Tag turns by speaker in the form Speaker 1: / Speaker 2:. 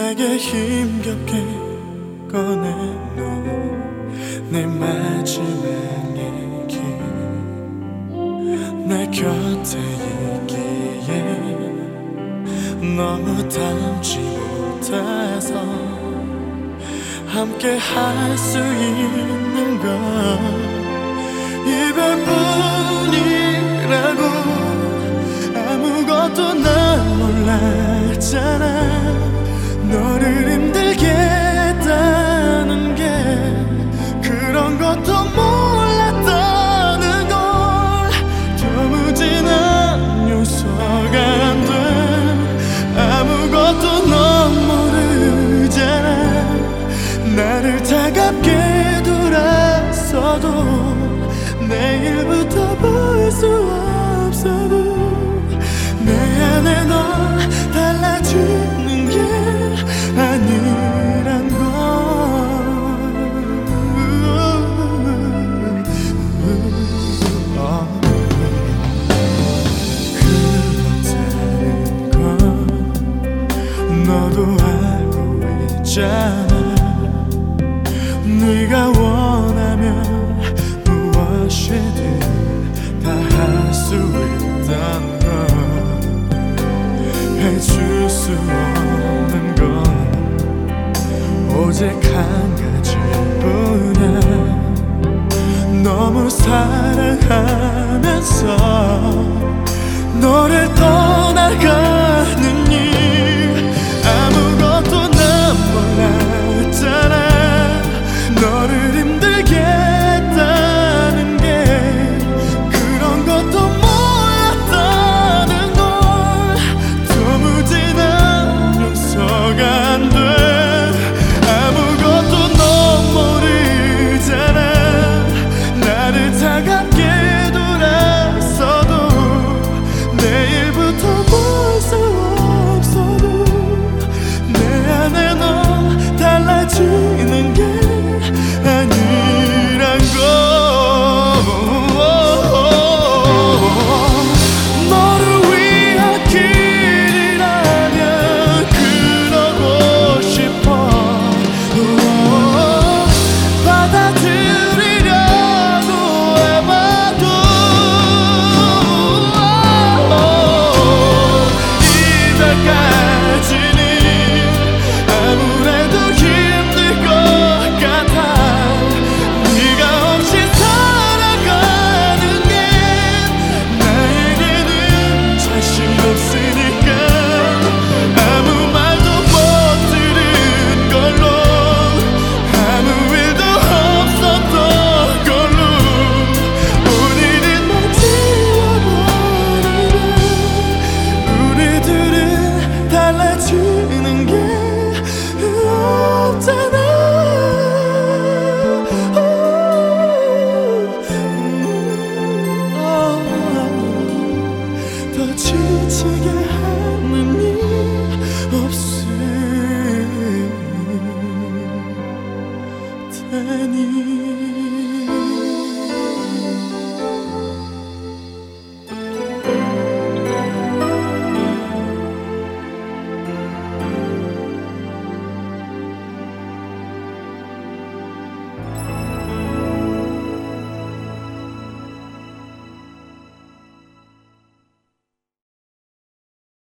Speaker 1: 내게 힘겹게 꺼내놓은 내 마지막 얘기, 내 곁에 있기에 너무 닮지 못해서 함께 할 수 있는 건 이별뿐이라고. 아무것도 난 몰랐잖아. 너를 힘들게 했다는 게 그런 것도 몰랐다는 걸. 도무지 난 용서가 안 돼. 아무것도 넌 모르잖아. 나를 차갑게 돌았어도 내일부터 볼 수 없어도 내 안에 넌 달라지는 게 아니란 걸. 그렇다는 건 너도 알고 있잖아. 네가 원하면 무엇이든 다 할 수 있단 걸. 해줄 수 없는 건 오직 한 가지뿐이야. 너무 사랑하면서 너를 떠나가